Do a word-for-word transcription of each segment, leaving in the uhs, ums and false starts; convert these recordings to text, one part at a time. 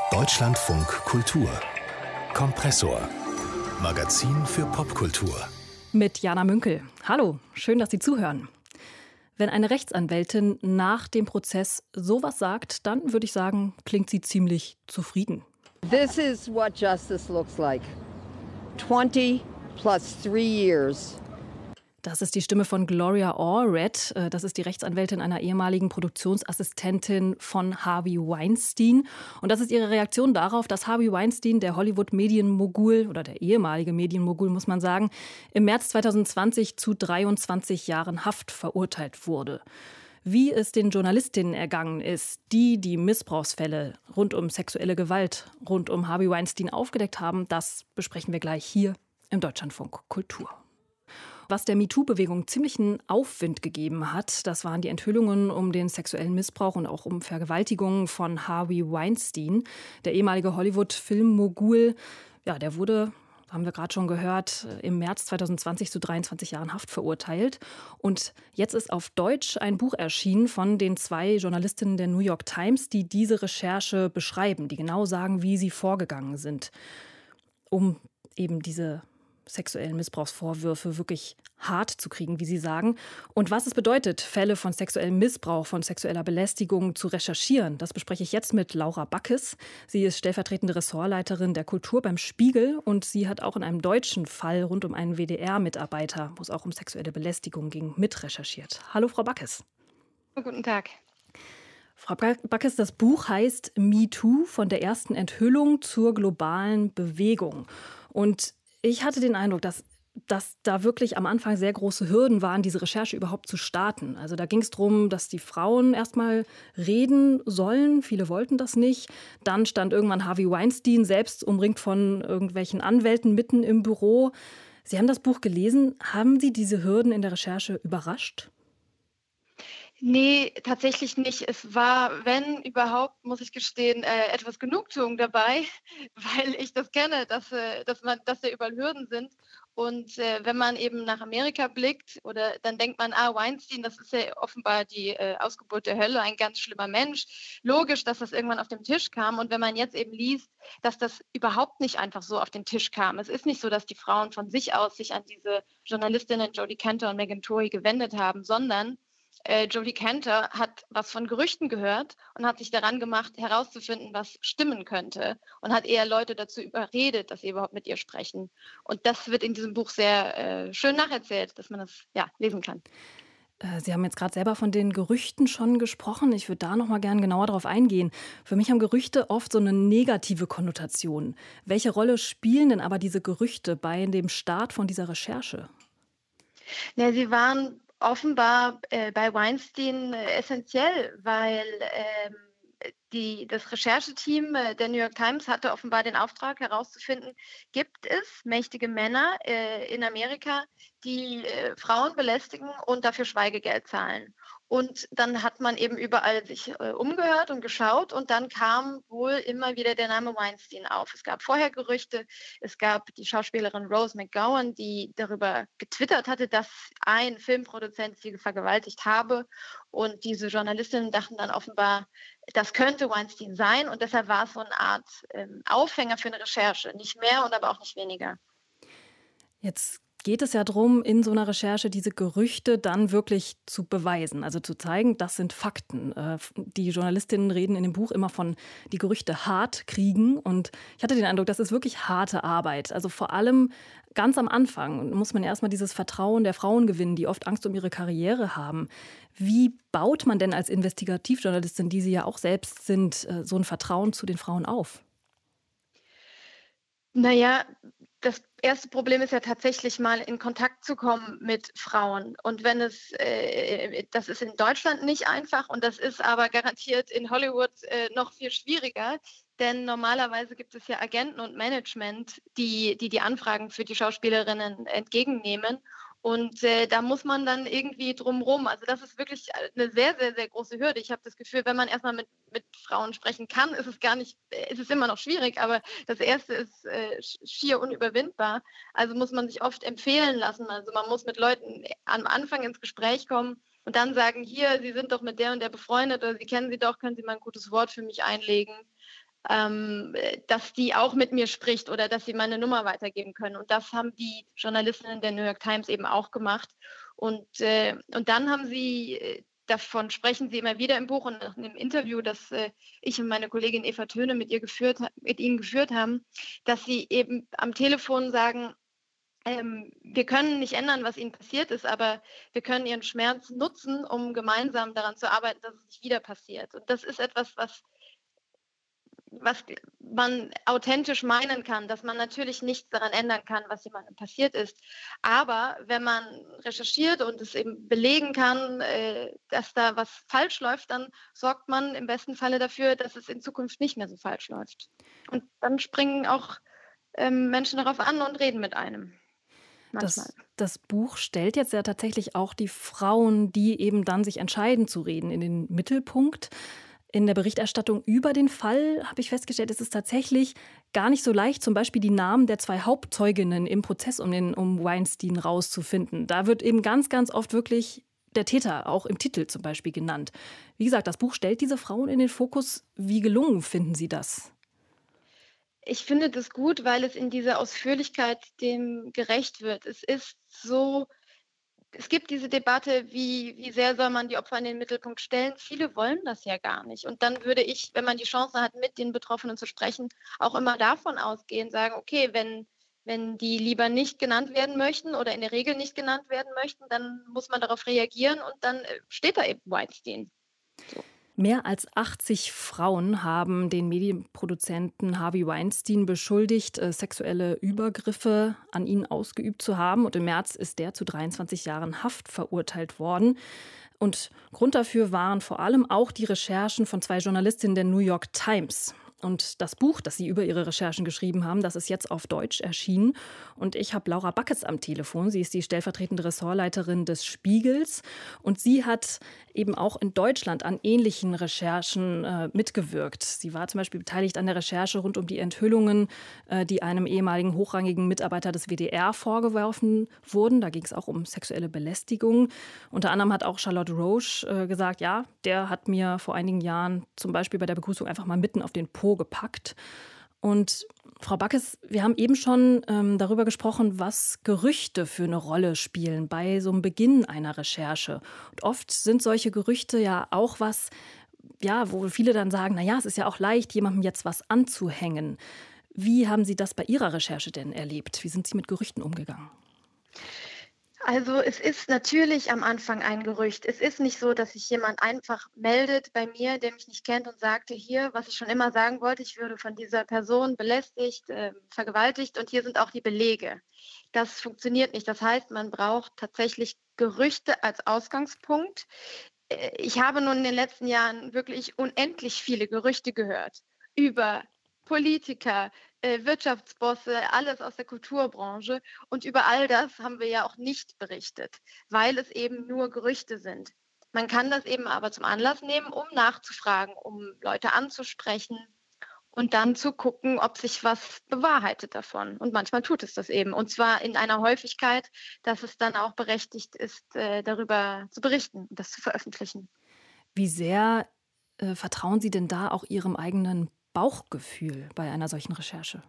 Deutschlandfunk Kultur Kompressor. Magazin für Popkultur. Mit Jana Münkel. Hallo, schön, dass Sie zuhören. Wenn eine Rechtsanwältin nach dem Prozess sowas sagt, dann würde ich sagen, klingt sie ziemlich zufrieden. This is what justice looks like. twenty plus three years. Das ist die Stimme von Gloria Allred. Das ist die Rechtsanwältin einer ehemaligen Produktionsassistentin von Harvey Weinstein. Und das ist ihre Reaktion darauf, dass Harvey Weinstein, der Hollywood-Medienmogul oder der ehemalige Medienmogul, muss man sagen, im März zweitausendzwanzig zu dreiundzwanzig Jahren Haft verurteilt wurde. Wie es den Journalistinnen ergangen ist, die die Missbrauchsfälle rund um sexuelle Gewalt rund um Harvey Weinstein aufgedeckt haben, das besprechen wir gleich hier im Deutschlandfunk Kultur. Was der MeToo-Bewegung ziemlichen Aufwind gegeben hat, das waren die Enthüllungen um den sexuellen Missbrauch und auch um Vergewaltigungen von Harvey Weinstein. Der ehemalige Hollywood-Filmmogul, ja, der wurde, haben wir gerade schon gehört, im März zweitausendzwanzig zu dreiundzwanzig Jahren Haft verurteilt. Und jetzt ist auf Deutsch ein Buch erschienen von den zwei Journalistinnen der New York Times, die diese Recherche beschreiben, die genau sagen, wie sie vorgegangen sind, um eben diese sexuellen Missbrauchsvorwürfe wirklich hart zu kriegen, wie Sie sagen. Und was es bedeutet, Fälle von sexuellem Missbrauch, von sexueller Belästigung zu recherchieren, das bespreche ich jetzt mit Laura Backes. Sie ist stellvertretende Ressortleiterin der Kultur beim Spiegel und sie hat auch in einem deutschen Fall rund um einen W D R-Mitarbeiter, wo es auch um sexuelle Belästigung ging, mitrecherchiert. Hallo, Frau Backes. Guten Tag. Frau Backes, das Buch heißt MeToo, von der ersten Enthüllung zur globalen Bewegung. Und ich hatte den Eindruck, dass, dass da wirklich am Anfang sehr große Hürden waren, diese Recherche überhaupt zu starten. Also da ging es darum, dass die Frauen erstmal reden sollen. Viele wollten das nicht. Dann stand irgendwann Harvey Weinstein selbst umringt von irgendwelchen Anwälten mitten im Büro. Sie haben das Buch gelesen. Haben Sie diese Hürden in der Recherche überrascht? Nee, tatsächlich nicht. Es war, wenn überhaupt, muss ich gestehen, äh, etwas Genugtuung dabei, weil ich das kenne, dass, äh, dass, man, dass da überall Hürden sind. Und äh, wenn man eben nach Amerika blickt, oder dann denkt man, ah, Weinstein, das ist ja offenbar die äh, Ausgeburt der Hölle, ein ganz schlimmer Mensch. Logisch, dass das irgendwann auf den Tisch kam. Und wenn man jetzt eben liest, dass das überhaupt nicht einfach so auf den Tisch kam. Es ist nicht so, dass die Frauen von sich aus sich an diese Journalistinnen Jodie Kantor und Megan Tory gewendet haben, sondern Äh, Jodie Kantor hat was von Gerüchten gehört und hat sich daran gemacht, herauszufinden, was stimmen könnte, und hat eher Leute dazu überredet, dass sie überhaupt mit ihr sprechen. Und das wird in diesem Buch sehr äh, schön nacherzählt, dass man das ja lesen kann. Sie haben jetzt gerade selber von den Gerüchten schon gesprochen. Ich würde da noch mal gerne genauer darauf eingehen. Für mich haben Gerüchte oft so eine negative Konnotation. Welche Rolle spielen denn aber diese Gerüchte bei dem Start von dieser Recherche? Ja, sie waren offenbar äh, bei Weinstein äh, essentiell, weil ähm, die, das Rechercheteam äh, der New York Times hatte offenbar den Auftrag herauszufinden, gibt es mächtige Männer äh, in Amerika, die äh, Frauen belästigen und dafür Schweigegeld zahlen. Und dann hat man eben überall sich äh, umgehört und geschaut, und dann kam wohl immer wieder der Name Weinstein auf. Es gab vorher Gerüchte, es gab die Schauspielerin Rose McGowan, die darüber getwittert hatte, dass ein Filmproduzent sie vergewaltigt habe, und diese Journalistinnen dachten dann offenbar, das könnte Weinstein sein, und deshalb war es so eine Art ähm, Aufhänger für eine Recherche, nicht mehr und aber auch nicht weniger. Jetzt geht es ja darum, in so einer Recherche diese Gerüchte dann wirklich zu beweisen, also zu zeigen, das sind Fakten. Die Journalistinnen reden in dem Buch immer von die Gerüchte hart kriegen, und ich hatte den Eindruck, das ist wirklich harte Arbeit. Also vor allem ganz am Anfang muss man erstmal dieses Vertrauen der Frauen gewinnen, die oft Angst um ihre Karriere haben. Wie baut man denn als Investigativjournalistin, die Sie ja auch selbst sind, so ein Vertrauen zu den Frauen auf? Naja, das erste Problem ist ja tatsächlich mal in Kontakt zu kommen mit Frauen. Und wenn es, äh, das ist in Deutschland nicht einfach, und das ist aber garantiert in Hollywood äh, noch viel schwieriger. Denn normalerweise gibt es ja Agenten und Management, die die, die Anfragen für die Schauspielerinnen entgegennehmen. Und äh, da muss man dann irgendwie drumrum. Also das ist wirklich eine sehr, sehr, sehr große Hürde. Ich habe das Gefühl, wenn man erstmal mit, mit Frauen sprechen kann, ist es gar nicht, ist es immer noch schwierig. Aber das Erste ist äh, schier unüberwindbar. Also muss man sich oft empfehlen lassen. Also man muss mit Leuten am Anfang ins Gespräch kommen und dann sagen, hier, Sie sind doch mit der und der befreundet oder Sie kennen sie doch, können Sie mal ein gutes Wort für mich einlegen. ähm, dass die auch mit mir spricht oder dass sie meine Nummer weitergeben können. Und das haben die Journalistinnen der New York Times eben auch gemacht. Und, äh, und dann haben sie, äh, davon sprechen sie immer wieder im Buch und in einem Interview, das äh, ich und meine Kollegin Eva Töne mit ihr geführt, mit ihnen geführt haben, dass sie eben am Telefon sagen, ähm, wir können nicht ändern, was ihnen passiert ist, aber wir können ihren Schmerz nutzen, um gemeinsam daran zu arbeiten, dass es nicht wieder passiert. Und das ist etwas, was was man authentisch meinen kann, dass man natürlich nichts daran ändern kann, was jemandem passiert ist. Aber wenn man recherchiert und es eben belegen kann, äh, dass da was falsch läuft, dann sorgt man im besten Falle dafür, dass es in Zukunft nicht mehr so falsch läuft. Und dann springen auch ähm, Menschen darauf an und reden mit einem. Das, das Buch stellt jetzt ja tatsächlich auch die Frauen, die eben dann sich entscheiden zu reden, in den Mittelpunkt. In der Berichterstattung über den Fall habe ich festgestellt, es ist tatsächlich gar nicht so leicht, zum Beispiel die Namen der zwei Hauptzeuginnen im Prozess um, den, um Weinstein rauszufinden. Da wird eben ganz, ganz oft wirklich der Täter auch im Titel zum Beispiel genannt. Wie gesagt, das Buch stellt diese Frauen in den Fokus. Wie gelungen finden Sie das? Ich finde das gut, weil es in dieser Ausführlichkeit dem gerecht wird. Es ist so... Es gibt diese Debatte, wie, wie sehr soll man die Opfer in den Mittelpunkt stellen. Viele wollen das ja gar nicht. Und dann würde ich, wenn man die Chance hat, mit den Betroffenen zu sprechen, auch immer davon ausgehen, sagen, okay, wenn, wenn die lieber nicht genannt werden möchten oder in der Regel nicht genannt werden möchten, dann muss man darauf reagieren und dann steht da eben Weinstein. So. Mehr als achtzig Frauen haben den Medienproduzenten Harvey Weinstein beschuldigt, sexuelle Übergriffe an ihn ausgeübt zu haben. Und im März ist der zu dreiundzwanzig Jahren Haft verurteilt worden. Und Grund dafür waren vor allem auch die Recherchen von zwei Journalistinnen der New York Times. Und das Buch, das sie über ihre Recherchen geschrieben haben, das ist jetzt auf Deutsch erschienen. Und ich habe Laura Backes am Telefon. Sie ist die stellvertretende Ressortleiterin des Spiegels. Und sie hat eben auch in Deutschland an ähnlichen Recherchen äh, mitgewirkt. Sie war zum Beispiel beteiligt an der Recherche rund um die Enthüllungen, äh, die einem ehemaligen hochrangigen Mitarbeiter des W D R vorgeworfen wurden. Da ging es auch um sexuelle Belästigung. Unter anderem hat auch Charlotte Roche äh, gesagt, ja, der hat mir vor einigen Jahren zum Beispiel bei der Begrüßung einfach mal mitten auf den Po gepackt. Und Frau Backes, wir haben eben schon ähm, darüber gesprochen, was Gerüchte für eine Rolle spielen bei so einem Beginn einer Recherche. Und oft sind solche Gerüchte ja auch was, ja, wo viele dann sagen, na ja, es ist ja auch leicht, jemandem jetzt was anzuhängen. Wie haben Sie das bei Ihrer Recherche denn erlebt? Wie sind Sie mit Gerüchten umgegangen? Also es ist natürlich am Anfang ein Gerücht. Es ist nicht so, dass sich jemand einfach meldet bei mir, der mich nicht kennt und sagte, hier, was ich schon immer sagen wollte, ich würde von dieser Person belästigt, äh, vergewaltigt und hier sind auch die Belege. Das funktioniert nicht. Das heißt, man braucht tatsächlich Gerüchte als Ausgangspunkt. Ich habe nun in den letzten Jahren wirklich unendlich viele Gerüchte gehört über Politiker, äh, Wirtschaftsbosse, alles aus der Kulturbranche. Und über all das haben wir ja auch nicht berichtet, weil es eben nur Gerüchte sind. Man kann das eben aber zum Anlass nehmen, um nachzufragen, um Leute anzusprechen und dann zu gucken, ob sich was bewahrheitet davon. Und manchmal tut es das eben. Und zwar in einer Häufigkeit, dass es dann auch berechtigt ist, äh, darüber zu berichten und das zu veröffentlichen. Wie sehr äh, vertrauen Sie denn da auch Ihrem eigenen Bauchgefühl bei einer solchen Recherche?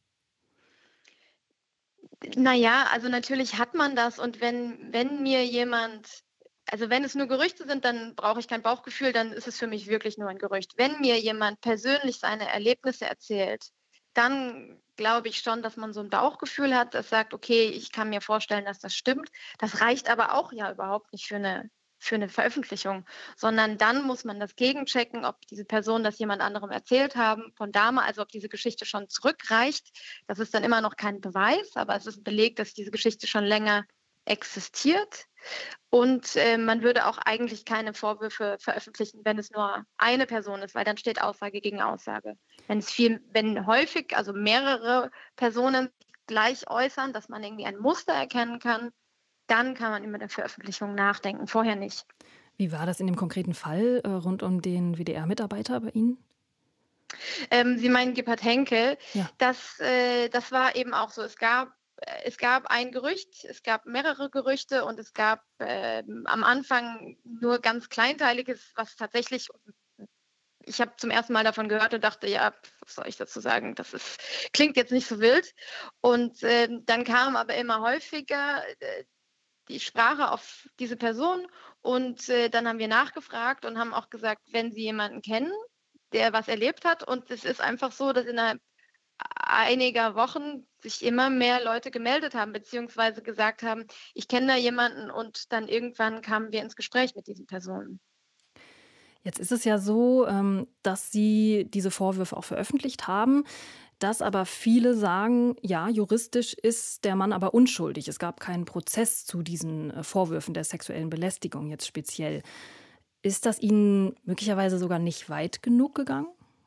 Naja, also natürlich hat man das. Und wenn, wenn mir jemand, also wenn es nur Gerüchte sind, dann brauche ich kein Bauchgefühl, dann ist es für mich wirklich nur ein Gerücht. Wenn mir jemand persönlich seine Erlebnisse erzählt, dann glaube ich schon, dass man so ein Bauchgefühl hat, das sagt, okay, ich kann mir vorstellen, dass das stimmt. Das reicht aber auch ja überhaupt nicht für eine für eine Veröffentlichung, sondern dann muss man das gegenchecken, ob diese Personen das jemand anderem erzählt haben von damals, also ob diese Geschichte schon zurückreicht. Das ist dann immer noch kein Beweis, aber es ist ein Beleg, dass diese Geschichte schon länger existiert. Und äh, man würde auch eigentlich keine Vorwürfe veröffentlichen, wenn es nur eine Person ist, weil dann steht Aussage gegen Aussage. Wenn es viel, wenn häufig, also mehrere Personen gleich äußern, dass man irgendwie ein Muster erkennen kann, dann kann man über eine Veröffentlichung nachdenken, vorher nicht. Wie war das in dem konkreten Fall äh, rund um den W D R-Mitarbeiter bei Ihnen? Ähm, Sie meinen Gebhard Henkel. Ja. Das, äh, das war eben auch so. Es gab, äh, es gab ein Gerücht, es gab mehrere Gerüchte und es gab äh, am Anfang nur ganz Kleinteiliges, was tatsächlich ich habe zum ersten Mal davon gehört und dachte, ja, was soll ich dazu sagen? Das ist, klingt jetzt nicht so wild. Und äh, dann kam aber immer häufiger äh, die Sprache auf diese Person. Und äh, dann haben wir nachgefragt und haben auch gesagt, wenn Sie jemanden kennen, der was erlebt hat. Und es ist einfach so, dass innerhalb einiger Wochen sich immer mehr Leute gemeldet haben, beziehungsweise gesagt haben, ich kenne da jemanden, und dann irgendwann kamen wir ins Gespräch mit diesen Personen. Jetzt ist es ja so, ähm, dass Sie diese Vorwürfe auch veröffentlicht haben, dass aber viele sagen, ja, juristisch ist der Mann aber unschuldig. Es gab keinen Prozess zu diesen äh, Vorwürfen der sexuellen Belästigung jetzt speziell. Ist das Ihnen möglicherweise sogar nicht weit genug gegangen?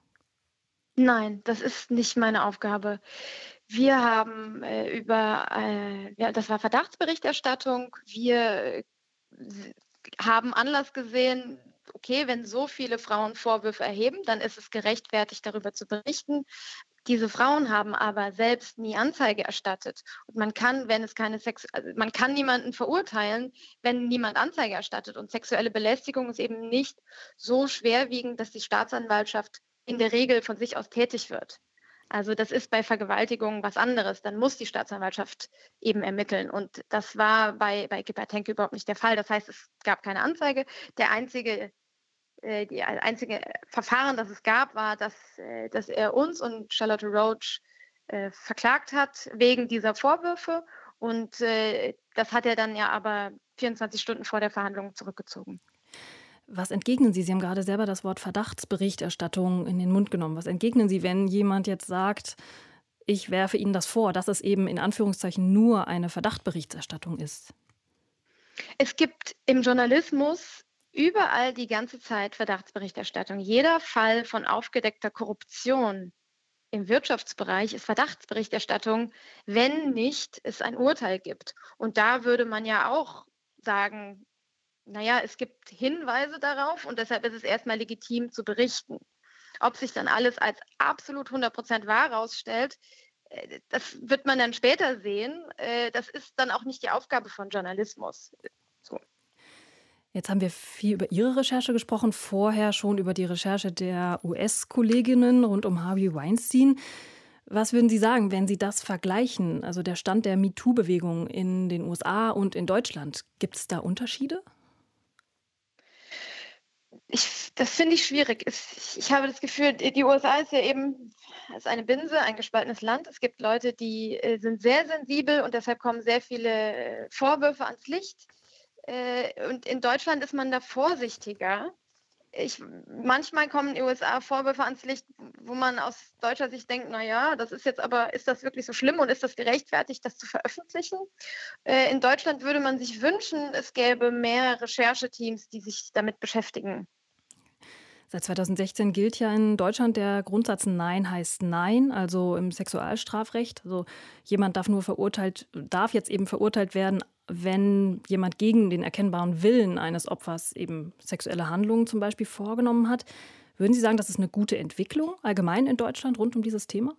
Nein, das ist nicht meine Aufgabe. Wir haben äh, über, äh, ja, das war Verdachtsberichterstattung. Wir äh, haben Anlass gesehen, okay, wenn so viele Frauen Vorwürfe erheben, dann ist es gerechtfertigt, darüber zu berichten. Diese Frauen haben aber selbst nie Anzeige erstattet. Und man kann, wenn es keine Sex, also man kann niemanden verurteilen, wenn niemand Anzeige erstattet. Und sexuelle Belästigung ist eben nicht so schwerwiegend, dass die Staatsanwaltschaft in der Regel von sich aus tätig wird. Also das ist bei Vergewaltigungen was anderes. Dann muss die Staatsanwaltschaft eben ermitteln. Und das war bei, bei Gebhard Henke überhaupt nicht der Fall. Das heißt, es gab keine Anzeige. Der einzige, äh, die einzige Verfahren, das es gab, war, dass, äh, dass er uns und Charlotte Roach äh, verklagt hat wegen dieser Vorwürfe. Und äh, das hat er dann ja aber vierundzwanzig Stunden vor der Verhandlung zurückgezogen. Was entgegnen Sie? Sie haben gerade selber das Wort Verdachtsberichterstattung in den Mund genommen. Was entgegnen Sie, wenn jemand jetzt sagt, ich werfe Ihnen das vor, dass es eben in Anführungszeichen nur eine Verdachtsberichterstattung ist? Es gibt im Journalismus überall die ganze Zeit Verdachtsberichterstattung. Jeder Fall von aufgedeckter Korruption im Wirtschaftsbereich ist Verdachtsberichterstattung, wenn nicht es ein Urteil gibt. Und da würde man ja auch sagen, naja, es gibt Hinweise darauf und deshalb ist es erstmal legitim zu berichten. Ob sich dann alles als absolut hundert Prozent wahr herausstellt, das wird man dann später sehen. Das ist dann auch nicht die Aufgabe von Journalismus. So. Jetzt haben wir viel über Ihre Recherche gesprochen, vorher schon über die Recherche der U S-Kolleginnen rund um Harvey Weinstein. Was würden Sie sagen, wenn Sie das vergleichen, also der Stand der MeToo-Bewegung in den U S A und in Deutschland? Gibt es da Unterschiede? Ich, das finde ich schwierig. Ich, ich habe das Gefühl, die U S A ist ja eben ist eine Binse, ein gespaltenes Land. Es gibt Leute, die äh, sind sehr sensibel und deshalb kommen sehr viele äh, Vorwürfe ans Licht. Äh, und in Deutschland ist man da vorsichtiger. Ich, manchmal kommen in den U S A Vorwürfe ans Licht, wo man aus deutscher Sicht denkt, naja, das ist jetzt aber, ist das wirklich so schlimm und ist das gerechtfertigt, das zu veröffentlichen? Äh, in Deutschland würde man sich wünschen, es gäbe mehr Rechercheteams, die sich damit beschäftigen. Seit zweitausendsechzehn gilt ja in Deutschland der Grundsatz Nein heißt Nein, also im Sexualstrafrecht. Also jemand darf nur verurteilt, darf jetzt eben verurteilt werden, wenn jemand gegen den erkennbaren Willen eines Opfers eben sexuelle Handlungen zum Beispiel vorgenommen hat. Würden Sie sagen, das ist eine gute Entwicklung allgemein in Deutschland rund um dieses Thema?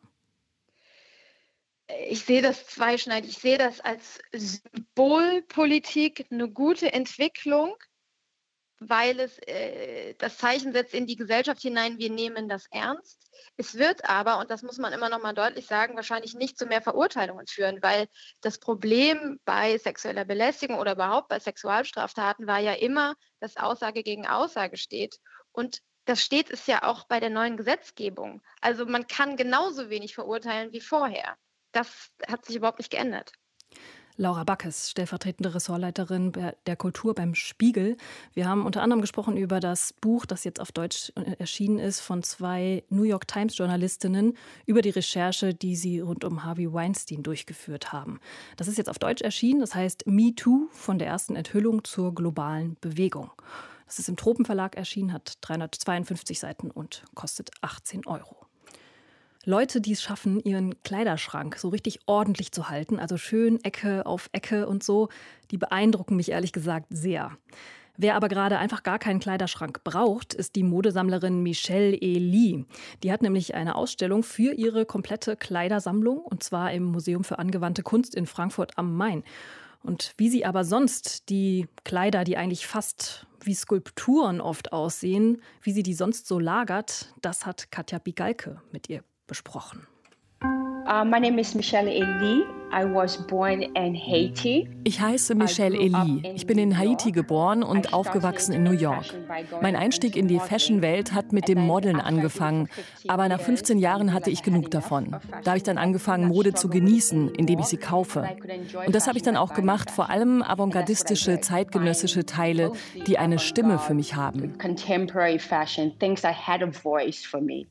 Ich sehe das zweischneidig. Ich sehe das als Symbolpolitik, eine gute Entwicklung, weil es äh, das Zeichen setzt in die Gesellschaft hinein, wir nehmen das ernst. Es wird aber, und das muss man immer noch mal deutlich sagen, wahrscheinlich nicht zu mehr Verurteilungen führen, weil das Problem bei sexueller Belästigung oder überhaupt bei Sexualstraftaten war ja immer, dass Aussage gegen Aussage steht. Und das steht es ja auch bei der neuen Gesetzgebung. Also man kann genauso wenig verurteilen wie vorher. Das hat sich überhaupt nicht geändert. Laura Backes, stellvertretende Ressortleiterin der Kultur beim Spiegel. Wir haben unter anderem gesprochen über das Buch, das jetzt auf Deutsch erschienen ist, von zwei New York Times-Journalistinnen über die Recherche, die sie rund um Harvey Weinstein durchgeführt haben. Das ist jetzt auf Deutsch erschienen, das heißt MeToo, von der ersten Enthüllung zur globalen Bewegung. Das ist im Tropenverlag erschienen, hat dreihundertzweiundfünfzig Seiten und kostet achtzehn Euro. Leute, die es schaffen, ihren Kleiderschrank so richtig ordentlich zu halten, also schön Ecke auf Ecke und so, die beeindrucken mich ehrlich gesagt sehr. Wer aber gerade einfach gar keinen Kleiderschrank braucht, ist die Modesammlerin Michelle Elie. Die hat nämlich eine Ausstellung für ihre komplette Kleidersammlung, und zwar im Museum für angewandte Kunst in Frankfurt am Main. Und wie sie aber sonst die Kleider, die eigentlich fast wie Skulpturen oft aussehen, wie sie die sonst so lagert, das hat Katja Bigalke mit ihr besprochen. Uh, my name is Michelle Elie. I was born in Haiti. Ich heiße Michelle Elie. Ich bin in Haiti geboren und aufgewachsen in New York. Mein Einstieg in die Fashion-Welt hat mit dem Modeln angefangen. Aber nach fünfzehn Jahren hatte ich genug davon. Da habe ich dann angefangen, Mode zu genießen, indem ich sie kaufe. Und das habe ich dann auch gemacht, vor allem avantgardistische, zeitgenössische Teile, die eine Stimme für mich haben. Contemporary fashion, things that had a voice for me.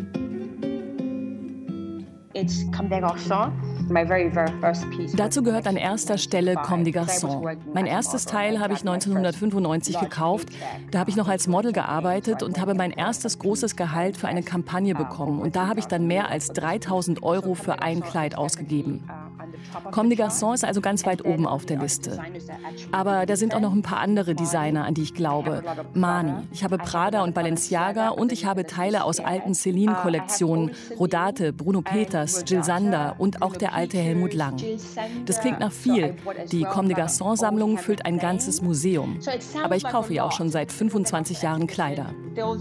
It's Comme des Garçons. My very, very first piece. Dazu gehört an erster Stelle Comme des Garçons. Mein erstes Teil habe ich neunzehnhundertfünfundneunzig gekauft. Da habe ich noch als Model gearbeitet und habe mein erstes großes Gehalt für eine Kampagne bekommen. Und da habe ich dann mehr als dreitausend Euro für ein Kleid ausgegeben. Comme des Garçons ist also ganz weit oben auf der Liste. Aber da sind auch noch ein paar andere Designer, an die ich glaube. Marni, ich habe Prada und Balenciaga und ich habe Teile aus alten Celine-Kollektionen, Rodate, Bruno Peters, Jil Sander und auch der alte Helmut Lang. Das klingt nach viel. Die Comme des Garçons-Sammlung füllt ein ganzes Museum. Aber ich kaufe ja auch schon seit fünfundzwanzig Jahren Kleider.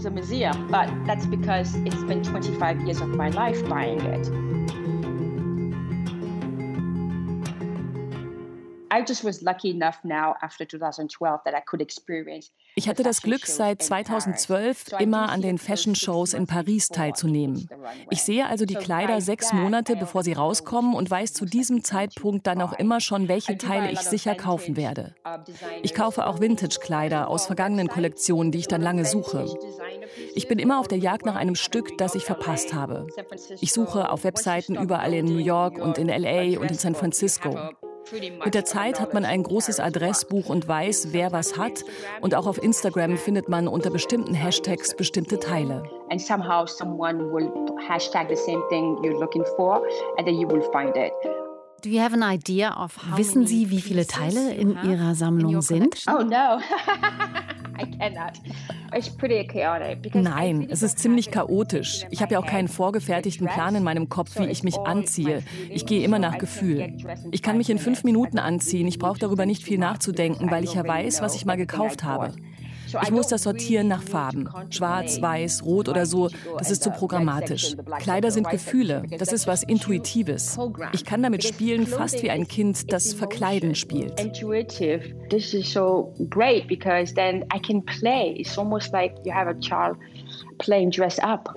Ich hatte das Glück, seit zweitausendzwölf immer an den Fashion-Shows in Paris teilzunehmen. Ich sehe also die Kleider sechs Monate, bevor sie rauskommen und weiß zu diesem Zeitpunkt dann auch immer schon, welche Teile ich sicher kaufen werde. Ich kaufe auch Vintage-Kleider aus vergangenen Kollektionen, die ich dann lange suche. Ich bin immer auf der Jagd nach einem Stück, das ich verpasst habe. Ich suche auf Webseiten überall in New York und in L A und in San Francisco. Mit der Zeit hat man ein großes Adressbuch und weiß, wer was hat. Und auch auf Instagram findet man unter bestimmten Hashtags bestimmte Teile. And somehow someone will hashtag the same thing you're looking for and then you will find it. Do you have an idea of how Wissen Sie, wie viele Teile in Ihrer Sammlung sind? Oh no. I cannot. It's pretty chaotic. Nein, es ist ziemlich chaotisch. Ich habe ja auch keinen vorgefertigten Plan in meinem Kopf, wie ich mich anziehe. Ich gehe immer nach Gefühl. Ich kann mich in fünf Minuten anziehen. Ich brauche darüber nicht viel nachzudenken, weil ich ja weiß, was ich mal gekauft habe. Ich muss das sortieren nach Farben. Schwarz, weiß, rot oder so, das ist zu programmatisch. Kleider sind Gefühle, das ist was Intuitives. Ich kann damit spielen, fast wie ein Kind, das Verkleiden spielt. Intuitive. This is so great because then I can play. It's almost like you have a child playing dress up.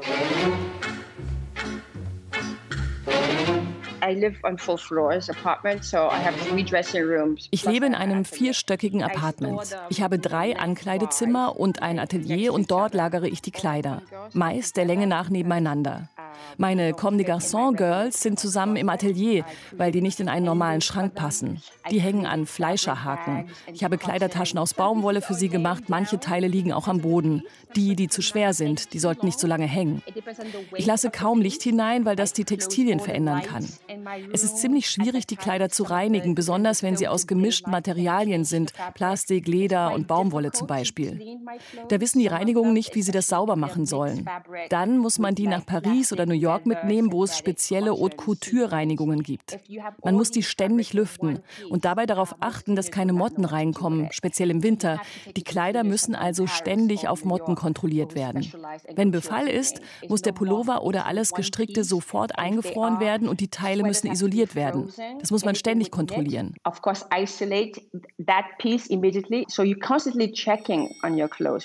Ich lebe in einem vierstöckigen Apartment. Ich habe drei Ankleidezimmer und ein Atelier und dort lagere ich die Kleider. Meist der Länge nach nebeneinander. Meine Comme des Garçons Girls sind zusammen im Atelier, weil die nicht in einen normalen Schrank passen. Die hängen an Fleischerhaken. Ich habe Kleidertaschen aus Baumwolle für sie gemacht. Manche Teile liegen auch am Boden. Die, die zu schwer sind, die sollten nicht so lange hängen. Ich lasse kaum Licht hinein, weil das die Textilien verändern kann. Es ist ziemlich schwierig, die Kleider zu reinigen, besonders wenn sie aus gemischten Materialien sind, Plastik, Leder und Baumwolle zum Beispiel. Da wissen die Reinigungen nicht, wie sie das sauber machen sollen. Dann muss man die nach Paris oder New York mitnehmen, wo es spezielle Haute-Couture-Reinigungen gibt. Man muss die ständig lüften und dabei darauf achten, dass keine Motten reinkommen, speziell im Winter. Die Kleider müssen also ständig auf Motten kontrolliert werden. Wenn Befall ist, muss der Pullover oder alles Gestrickte sofort eingefroren werden und die Teile müssen isoliert werden. Das muss man ständig kontrollieren. Of course, isolate that piece immediately, so you're constantly checking on your clothes.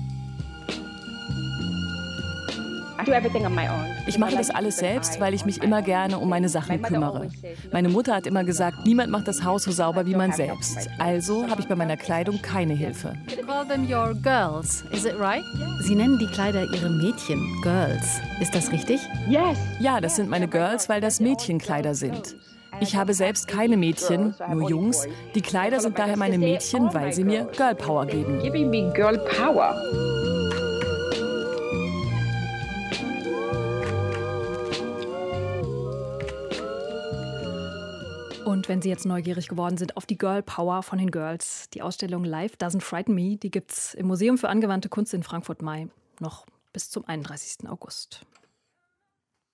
Ich mache das alles selbst, weil ich mich immer gerne um meine Sachen kümmere. Meine Mutter hat immer gesagt, niemand macht das Haus so sauber wie man selbst. Also habe ich bei meiner Kleidung keine Hilfe. Call them your girls, is it right? Sie nennen die Kleider Ihre Mädchen, Girls. Ist das richtig? Ja, das sind meine Girls, weil das Mädchenkleider sind. Ich habe selbst keine Mädchen, nur Jungs. Die Kleider sind daher meine Mädchen, weil sie mir Girl Power geben. Giving me girl power. Und wenn Sie jetzt neugierig geworden sind auf die Girl Power von den Girls, die Ausstellung Life Doesn't Frighten Me, die gibt es im Museum für angewandte Kunst in Frankfurt-Main noch bis zum einunddreißigsten August.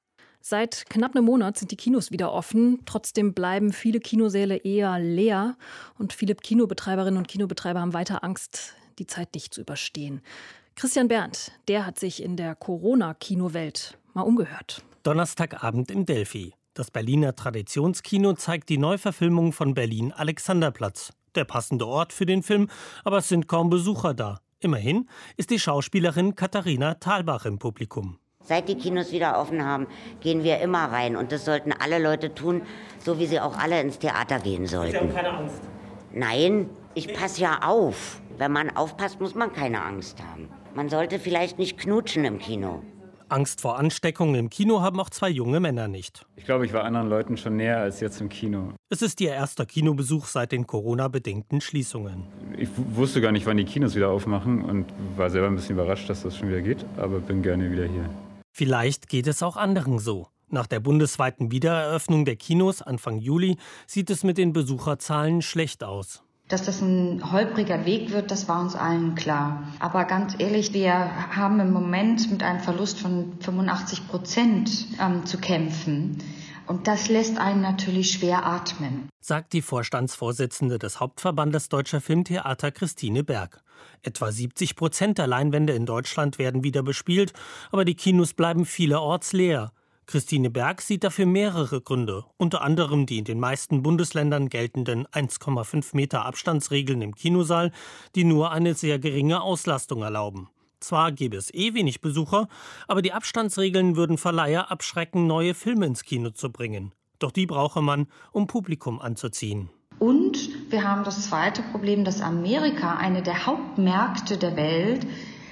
Seit knapp einem Monat sind die Kinos wieder offen. Trotzdem bleiben viele Kinosäle eher leer. Und viele Kinobetreiberinnen und Kinobetreiber haben weiter Angst, die Zeit nicht zu überstehen. Christian Berndt, der hat sich in der Corona-Kinowelt mal umgehört. Donnerstagabend im Delphi. Das Berliner Traditionskino zeigt die Neuverfilmung von Berlin Alexanderplatz. Der passende Ort für den Film, aber es sind kaum Besucher da. Immerhin ist die Schauspielerin Katharina Thalbach im Publikum. Seit die Kinos wieder offen haben, gehen wir immer rein. Und das sollten alle Leute tun, so wie sie auch alle ins Theater gehen sollten. Sie haben keine Angst? Nein, ich passe ja auf. Wenn man aufpasst, muss man keine Angst haben. Man sollte vielleicht nicht knutschen im Kino. Angst vor Ansteckung im Kino haben auch zwei junge Männer nicht. Ich glaube, ich war anderen Leuten schon näher als jetzt im Kino. Es ist ihr erster Kinobesuch seit den Corona-bedingten Schließungen. Ich wusste gar nicht, wann die Kinos wieder aufmachen und war selber ein bisschen überrascht, dass das schon wieder geht, aber bin gerne wieder hier. Vielleicht geht es auch anderen so. Nach der bundesweiten Wiedereröffnung der Kinos Anfang Juli sieht es mit den Besucherzahlen schlecht aus. Dass das ein holpriger Weg wird, das war uns allen klar. Aber ganz ehrlich, wir haben im Moment mit einem Verlust von fünfundachtzig Prozent ähm, zu kämpfen. Und das lässt einen natürlich schwer atmen. Sagt die Vorstandsvorsitzende des Hauptverbandes Deutscher Filmtheater Christine Berg. Etwa siebzig Prozent der Leinwände in Deutschland werden wieder bespielt, aber die Kinos bleiben vielerorts leer. Christine Berg sieht dafür mehrere Gründe, unter anderem die in den meisten Bundesländern geltenden eins Komma fünf Meter Abstandsregeln im Kinosaal, die nur eine sehr geringe Auslastung erlauben. Zwar gäbe es eh wenig Besucher, aber die Abstandsregeln würden Verleiher abschrecken, neue Filme ins Kino zu bringen. Doch die brauche man, um Publikum anzuziehen. Und wir haben das zweite Problem, dass Amerika, eine der Hauptmärkte der Welt,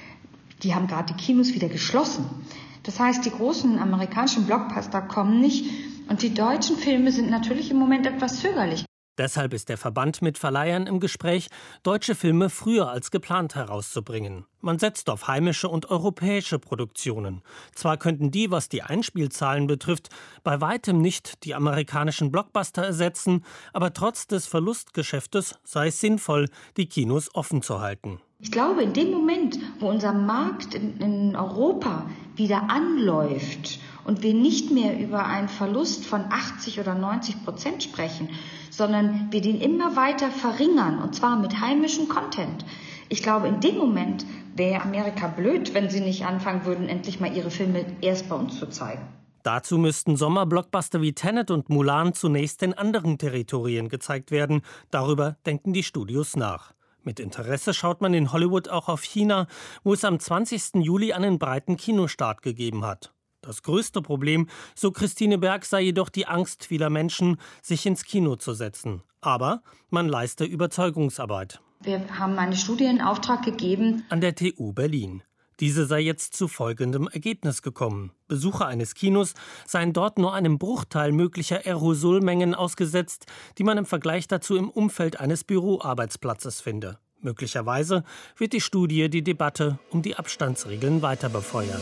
die haben gerade die Kinos wieder geschlossen. Das heißt, die großen amerikanischen Blockbuster kommen nicht und die deutschen Filme sind natürlich im Moment etwas zögerlich. Deshalb ist der Verband mit Verleihern im Gespräch, deutsche Filme früher als geplant herauszubringen. Man setzt auf heimische und europäische Produktionen. Zwar könnten die, was die Einspielzahlen betrifft, bei weitem nicht die amerikanischen Blockbuster ersetzen, aber trotz des Verlustgeschäftes sei es sinnvoll, die Kinos offen zu halten. Ich glaube, in dem Moment, wo unser Markt in, in Europa wieder anläuft und wir nicht mehr über einen Verlust von achtzig oder neunzig Prozent sprechen, sondern wir den immer weiter verringern, und zwar mit heimischem Content. Ich glaube, in dem Moment wäre Amerika blöd, wenn sie nicht anfangen würden, endlich mal ihre Filme erst bei uns zu zeigen. Dazu müssten Sommerblockbuster wie Tenet und Mulan zunächst in anderen Territorien gezeigt werden. Darüber denken die Studios nach. Mit Interesse schaut man in Hollywood auch auf China, wo es am zwanzigsten Juli einen breiten Kinostart gegeben hat. Das größte Problem, so Christine Berg, sei jedoch die Angst vieler Menschen, sich ins Kino zu setzen. Aber man leiste Überzeugungsarbeit. Wir haben eine Studie in Auftrag gegeben an der T U Berlin. Diese sei jetzt zu folgendem Ergebnis gekommen. Besucher eines Kinos seien dort nur einem Bruchteil möglicher Aerosolmengen ausgesetzt, die man im Vergleich dazu im Umfeld eines Büroarbeitsplatzes finde. Möglicherweise wird die Studie die Debatte um die Abstandsregeln weiter befeuern.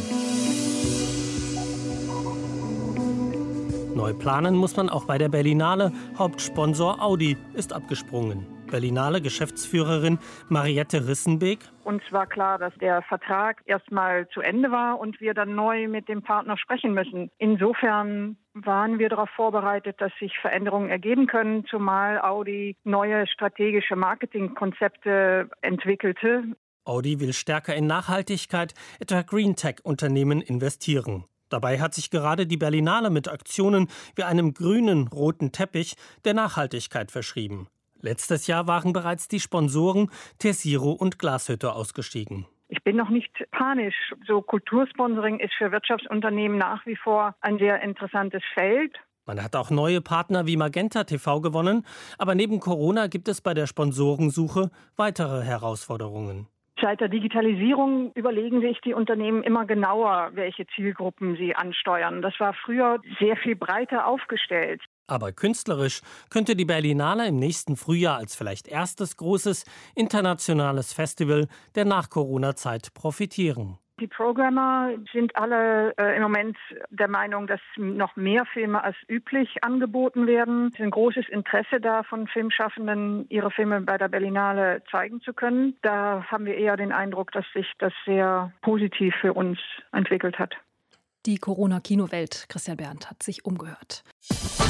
Neu planen muss man auch bei der Berlinale. Hauptsponsor Audi ist abgesprungen. Berlinale Geschäftsführerin Mariette Rissenbeek. Uns war klar, dass der Vertrag erstmal zu Ende war und wir dann neu mit dem Partner sprechen müssen. Insofern waren wir darauf vorbereitet, dass sich Veränderungen ergeben können, zumal Audi neue strategische Marketingkonzepte entwickelte. Audi will stärker in Nachhaltigkeit, etwa Green Tech-Unternehmen investieren. Dabei hat sich gerade die Berlinale mit Aktionen wie einem grünen roten Teppich der Nachhaltigkeit verschrieben. Letztes Jahr waren bereits die Sponsoren Tessiro und Glashütte ausgestiegen. Ich bin noch nicht panisch. So Kultursponsoring ist für Wirtschaftsunternehmen nach wie vor ein sehr interessantes Feld. Man hat auch neue Partner wie Magenta T V gewonnen, aber neben Corona gibt es bei der Sponsorensuche weitere Herausforderungen. Seit der Digitalisierung überlegen sich die Unternehmen immer genauer, welche Zielgruppen sie ansteuern. Das war früher sehr viel breiter aufgestellt. Aber künstlerisch könnte die Berlinale im nächsten Frühjahr als vielleicht erstes großes internationales Festival der Nach-Corona-Zeit profitieren. Die Programmer sind alle äh, im Moment der Meinung, dass noch mehr Filme als üblich angeboten werden. Es ist ein großes Interesse da von Filmschaffenden, ihre Filme bei der Berlinale zeigen zu können. Da haben wir eher den Eindruck, dass sich das sehr positiv für uns entwickelt hat. Die Corona-Kinowelt. Christian Berndt hat sich umgehört.